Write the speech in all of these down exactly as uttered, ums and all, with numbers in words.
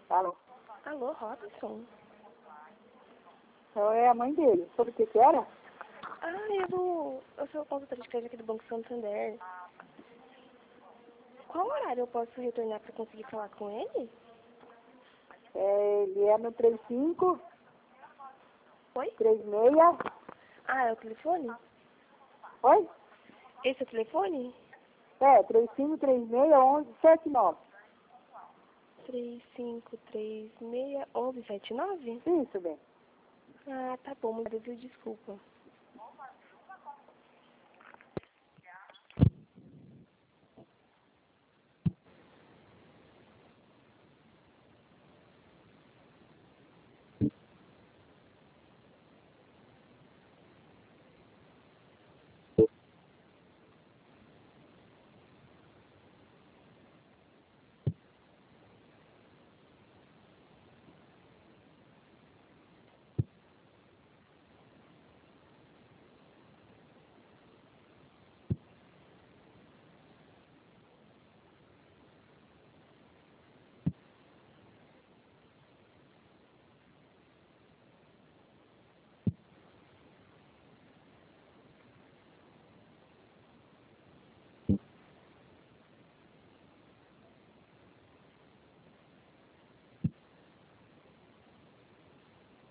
Alô? Alô, Robson? Eu é a mãe dele. Sobre o que que era? Ah, eu, do, eu sou consultora de crédito aqui do Banco Santander. Qual horário eu posso retornar para conseguir falar com ele? É, ele é no trinta e cinco, Oi? trinta e seis. Ah, é o telefone? Oi? Esse é o telefone? É, trinta e cinco, trinta e seis, onze, setenta e nove. três cinco três seis um um sete nove? Isso, bem. Ah, tá bom, mas eu desculpa.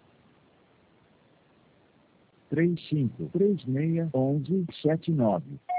três cinco três seis um um sete nove.